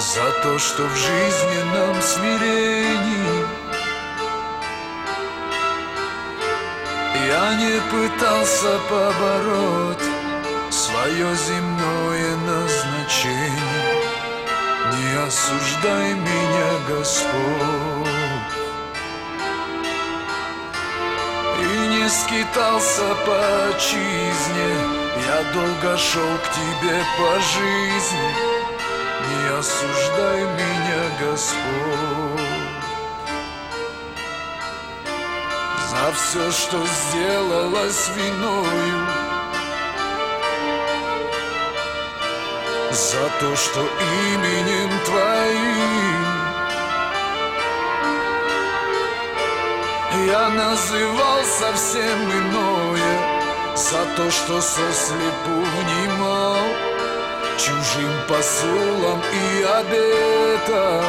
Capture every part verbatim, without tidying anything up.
За то, что в жизненном смирении я не пытался побороть свое земное назначение. Не осуждай меня, Господь, и не скитался по отчизне. Я долго шел к Тебе по жизни. Не осуждай меня, Господь, за все, что сделалось виною, за то, что именем Твоим я называл совсем иное, за то, что сослепу внимал чужим посулам и обетам.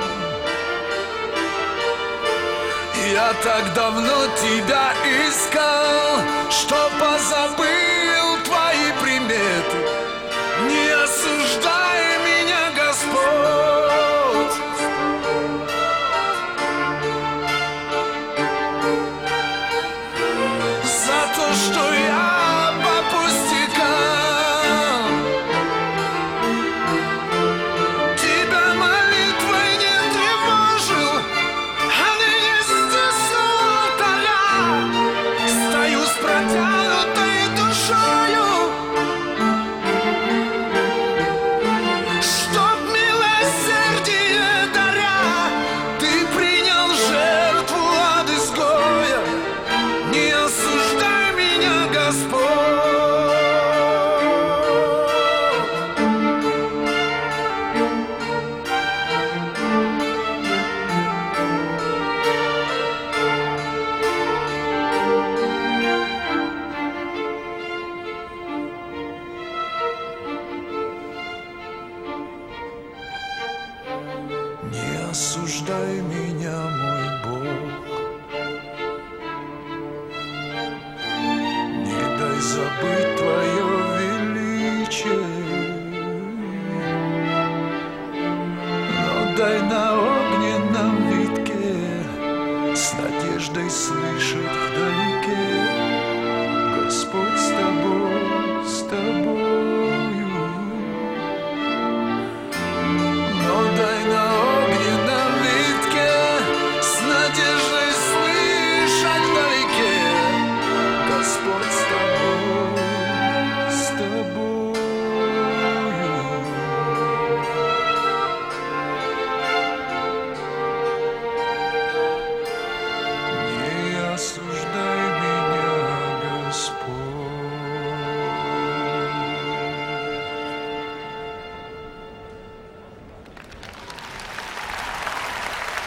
Я так давно Тебя искал, что позабыл Твои приметы. Не осуждай меня, Господь, за то, что я по пустякам Тебя молитвой не тревожил, а ныне здесь у алтаря стою с протянутой душою, чтоб милосердие даря Ты принял жертву от изгоя. Не осуждай меня, Господь, не осуждай меня, мой Бог, не дай забыть Твое величие, но дай на огненном витке с надеждой слышать вдалеке: Господь с тобой, с тобою. Но дай на огненном витке с надеждой слышать вдалеке: Господь с тобой, с тобою. Не осуждай меня, Господь.